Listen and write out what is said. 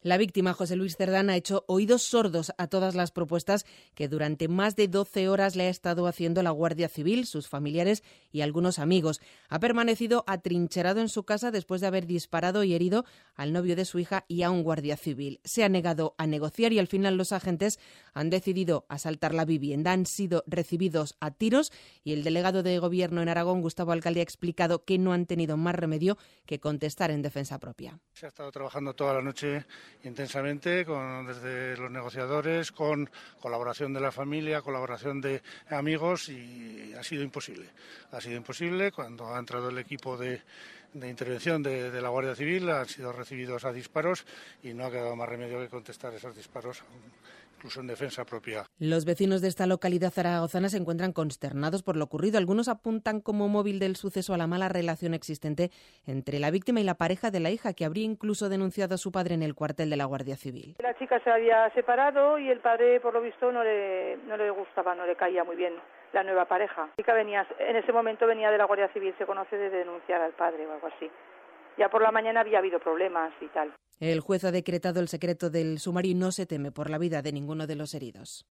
La víctima, José Luis Cerdán, ha hecho oídos sordos a todas las propuestas que durante más de 12 horas le ha estado haciendo la Guardia Civil, sus familiares y algunos amigos. Ha permanecido atrincherado en su casa después de haber disparado y herido al novio de su hija y a un guardia civil. Se ha negado a negociar y al final los agentes han decidido asaltar la vivienda. Han sido recibidos a tiros y el delegado de Gobierno en Aragón, Gustavo Alcalde, ha explicado que no han tenido más remedio que contestar en defensa propia. Se ha estado trabajando toda la noche intensamente desde los negociadores, con colaboración de la familia, colaboración de amigos, y ha sido imposible. Ha sido imposible. Cuando ha entrado el equipo de intervención de la Guardia Civil, han sido recibidos a disparos y no ha quedado más remedio que contestar esos disparos, incluso en defensa propia. Los vecinos de esta localidad zaragozana se encuentran consternados por lo ocurrido. Algunos apuntan como móvil del suceso a la mala relación existente entre la víctima y la pareja de la hija, que habría incluso denunciado a su padre en el cuartel de la Guardia Civil. La chica se había separado y el padre, por lo visto, no le gustaba, no le caía muy bien la nueva pareja. La chica en ese momento venía de la Guardia Civil, se conoce de denunciar al padre o algo así. Ya por la mañana había habido problemas y tal. El juez ha decretado el secreto del sumario y no se teme por la vida de ninguno de los heridos.